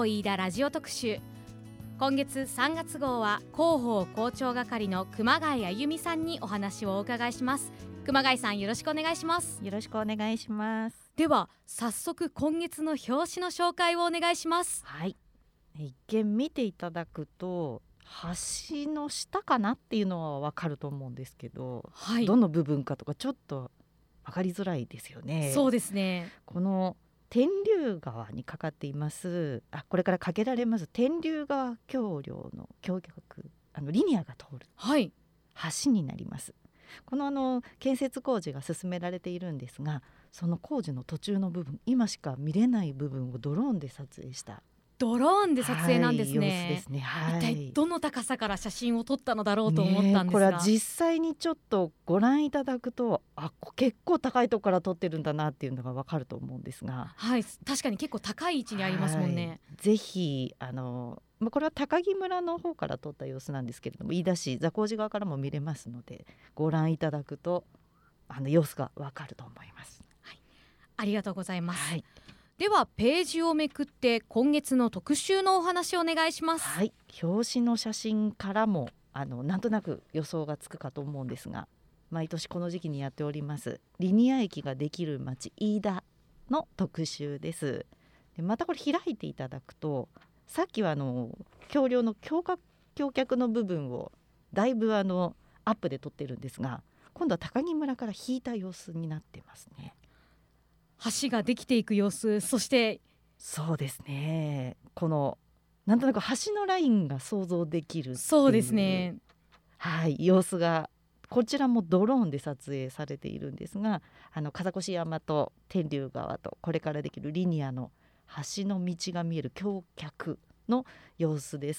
報飯田ラジオ特集。今月3月号は広報広聴係の熊谷あゆみさんにお話をお伺いします。熊谷さん、よろしくお願いします。 よろしくお願いします。 では早速今月の表紙の紹介をお願いします。 はい、一見見ていただくと橋の下かなっていうのはわかると思うんですけど、 はい、 どの部分かとかちょっとわかりづらいですよね。 そうですね。 この天竜川にかかっていますこれから架けられます天竜川橋梁の橋脚リニアが通る橋になります。この建設工事が進められているんですが、その工事の途中の部分、今しか見れない部分をドローンで撮影したドローンで撮影なんですね。 様子ですね。 一体どの高さから写真を撮ったのだろうと思ったんですが、 これは実際にちょっとご覧いただくと結構高いところから撮ってるんだなっていうのがわかると思うんですが、 はい、確かに結構高い位置にありますもんね。 ぜひこれは高木村の方から撮った様子なんですけれども、飯田市座高寺側からも見れますので、ご覧いただくと様子がわかると思います。 はい、ありがとうございます。 はい、 ではページをめくって今月の特集のお話をお願いします。 はい、表紙の写真からもなんとなく予想がつくかと思うんですが、毎年この時期にやっておりますリニア駅ができる町飯田の特集です。でまたこれ開いていただくと、さっきは橋梁の橋脚の部分をだいぶアップで撮ってるんですが、今度は高木村から引いた様子になってますね。 橋ができていく様子、そしてそうですね、このなんとなく橋のラインが想像できるっていう、 そうですね、 はい、様子がこちらもドローンで撮影されているんですが、風越山と天竜川とこれからできるリニアの橋の道が見える橋脚の様子です。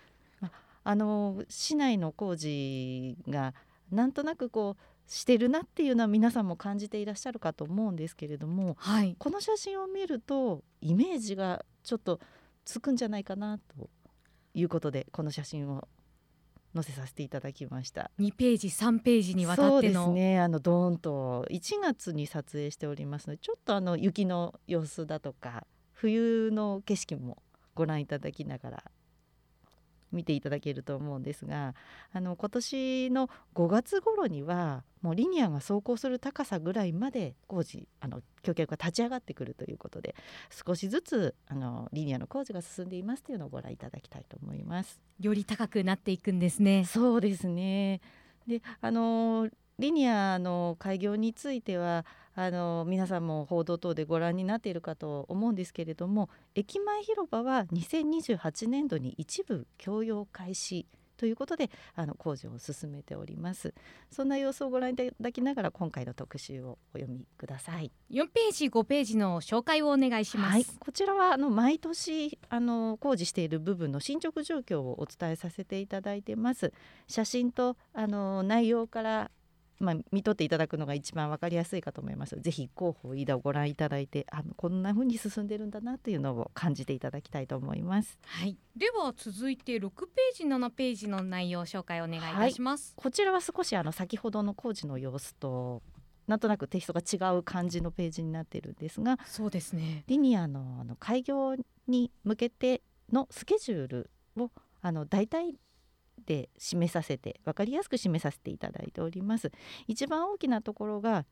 市内の工事がなんとなくしてるなっていうのは皆さんも感じていらっしゃるかと思うんですけれども、 はい、 この写真を見るとイメージがちょっとつくんじゃないかなということで、この写真を載せさせていただきました。 2ページ3ページにわたっての、 そうですね、ドーンと1月に撮影しておりますので、ちょっと雪の様子だとか冬の景色もご覧いただきながら見ていただけると思うんですが、今年の5月頃にはもうリニアが走行する高さぐらいまで工事橋脚が立ち上がってくるということで、少しずつリニアの工事が進んでいますというのをご覧いただきたいと思います。 より高くなっていくんですね。 そうですね。でリニアの開業については皆さんも報道等でご覧になっているかと思うんですけれども、駅前広場は2028年度に一部供用開始ということで工事を進めております。そんな様子をご覧いただきながら今回の特集をお読みください。 4ページ5ページの紹介をお願いします。 はい、こちらは毎年工事している部分の進捗状況をお伝えさせていただいてます。写真と内容から見とっていただくのが一番分かりやすいかと思います。ぜひ広報飯田をご覧いただいてこんな風に進んでるんだなというのを感じていただきたいと思います。 はい、では続いて6ページ7ページの内容紹介をお願いいたします。 はい、こちらは少し先ほどの工事の様子となんとなくテイストが違う感じのページになっているんですが、 そうですね、 リニアの開業に向けてのスケジュールを大体で示させて分かりやすく示させていただいております。一番大きなところが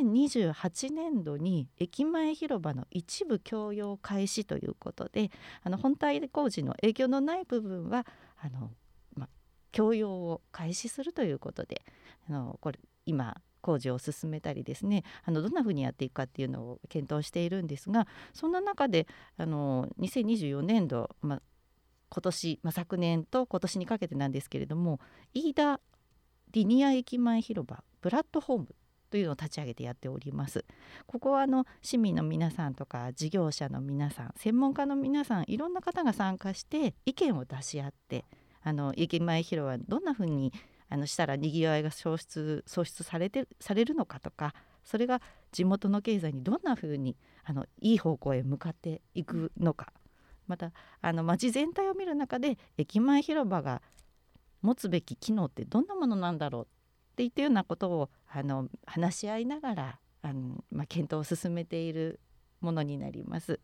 2028年度に駅前広場の一部供用開始ということで、本体工事の影響のない部分は供用を開始するということでこれ今工事を進めたりですね、どんなふうにやっていくかっていうのを検討しているんですが、そんな中で2024年度、今年、昨年と今年にかけてなんですけれども、飯田リニア駅前広場プラットフォームというのを立ち上げてやっております。ここは市民の皆さんとか事業者の皆さん、専門家の皆さん、いろんな方が参加して意見を出し合って、駅前広場どんなふうにしたらにぎわいが創出されるのかとか、それが地元の経済にどんなふうにいい方向へ向かっていくのか、また街全体を見る中で駅前広場が持つべき機能ってどんなものなんだろうっていったようなことを話し合いながら検討を進めているものになります。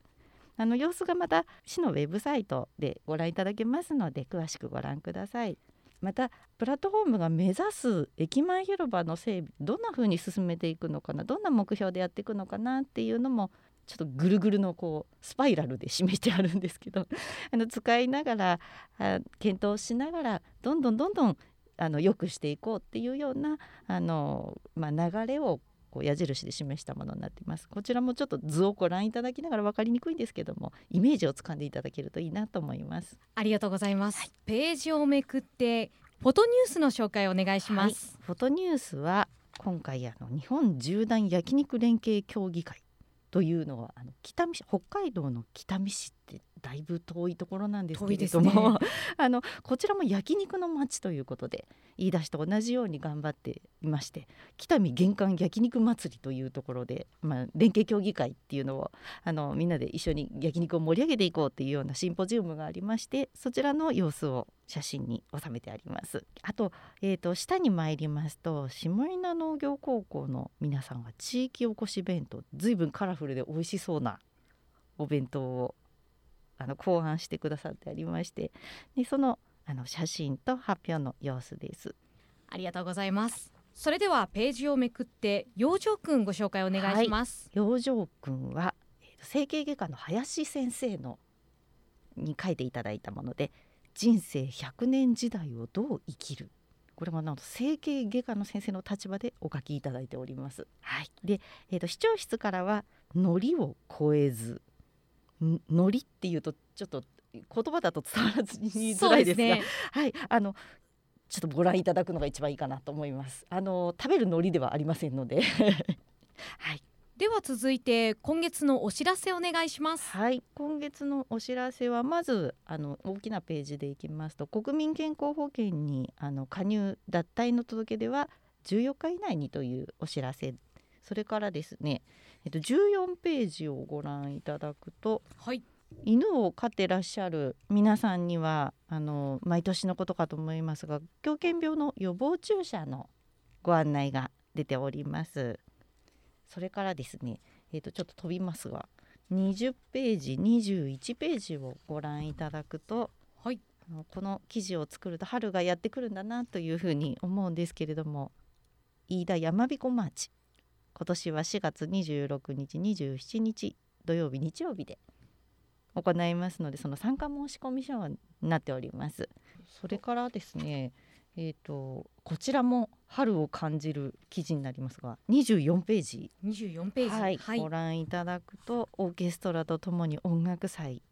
様子がまた市のウェブサイトでご覧いただけますので詳しくご覧ください。またプラットフォームが目指す駅前広場の整備、どんな風に進めていくのかな、どんな目標でやっていくのかなっていうのもちょっとぐるぐるのスパイラルで示してあるんですけど使いながら検討しながらどんどん良くしていこうっていうような流れを矢印で示したものになっています。こちらもちょっと図をご覧いただきながら分かりにくいんですけども、イメージをつかんでいただけるといいなと思います。 ありがとうございます、ページをめくってフォトニュースの紹介をお願いします。 フォトニュースは今回日本縦断焼肉連携協議会というのは北見市、北海道の北見市ってだいぶ遠いところなんですけれども、ね、こちらも焼肉の街ということで言い出しと同じように頑張っていまして、北見玄関焼肉祭りというところで、連携協議会っていうのをみんなで一緒に焼肉を盛り上げていこうっていうようなシンポジウムがありまして、そちらの様子を写真に収めてあります。あと、下に参りますと下稲農業高校の皆さんが地域おこし弁当、ずいぶんカラフルで美味しそうなお弁当を考案してくださってありまして、でその写真と発表の様子です。 ありがとうございます。それではページをめくって養生君ご紹介お願いします。 養生君は整形外科の林先生に書いていただいたもので、人生100年時代をどう生きる、これもなんと整形外科の先生の立場でお書きいただいております。で、市長室からはノリを超えず、ノリっていうとちょっと言葉だと伝わらずにづらいですが、ちょっとご覧いただくのが一番いいかなと思います。食べるノリではありませんのででは続いて今月のお知らせお願いします。 今月のお知らせはまず大きなページでいきますと、国民健康保険に加入脱退の届け出は14日以内にというお知らせ、それからですね、14ページをご覧いただくと、犬を飼ってらっしゃる皆さんには毎年のことかと思いますが、狂犬病の予防注射のご案内が出ております。それからですね、ちょっと飛びますが20ページ21ページをご覧いただくと、この記事を作ると春がやってくるんだなというふうに思うんですけれども、飯田山彦マーチ、今年は4月26日27日土曜日日曜日で行いますので、その参加申し込み書になっております。それからですね、こちらも春を感じる記事になりますが24ページ、ご覧いただくと、オーケストラとともに音楽祭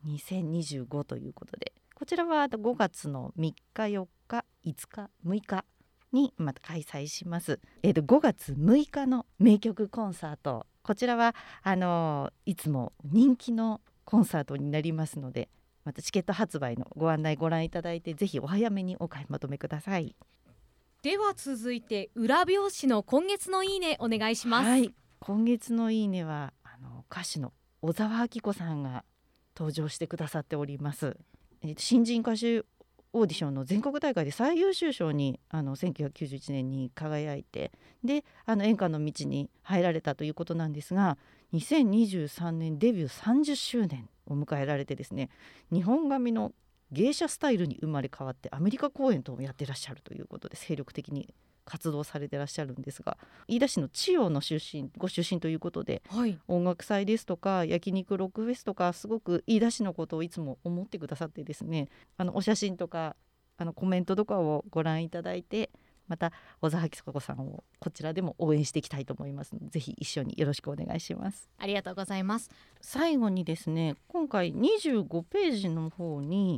2025ということで、こちらは5月の3日4日5日6日にまた開催します。5月6日の名曲コンサート、こちらはいつも人気のコンサートになりますので、またチケット発売のご案内ご覧いただいて、ぜひお早めにお買い求めください。 では続いて裏表紙の今月のいいねお願いします。 今月のいいねは歌手の小沢明子さんが登場してくださっております。新人歌手オーディションの全国大会で最優秀賞に1991年に輝いて、で演歌の道に入られたということなんですが、2023年デビュー30周年を迎えられてですね、日本髪の芸者スタイルに生まれ変わってアメリカ公演等もやってらっしゃるということで精力的に活動されてらっしゃるんですが、飯田市の千代のご出身ということで、音楽祭ですとか焼肉ロックフェスとか、すごく飯田市のことをいつも思ってくださってですね、お写真とかコメントとかをご覧いただいて、また小沢明子さんをこちらでも応援していきたいと思いますので、ぜひ一緒によろしくお願いします。 ありがとうございます。 最後にですね、今回25ページの方に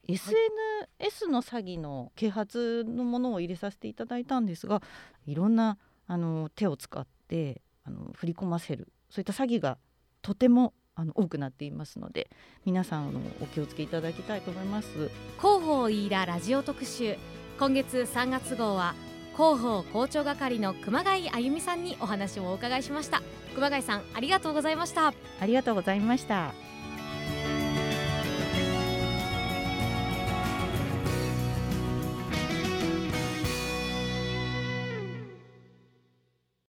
SNS の詐欺の啓発のものを入れさせていただいたんですが、いろんな手を使って振り込ませる、そういった詐欺がとても多くなっていますので、皆さんお気をつけいただきたいと思います。 広報飯田ラジオ特集、今月3月号は広報校長係の熊谷あゆみさんにお話をお伺いしました。熊谷さん、ありがとうございました。 ありがとうございました。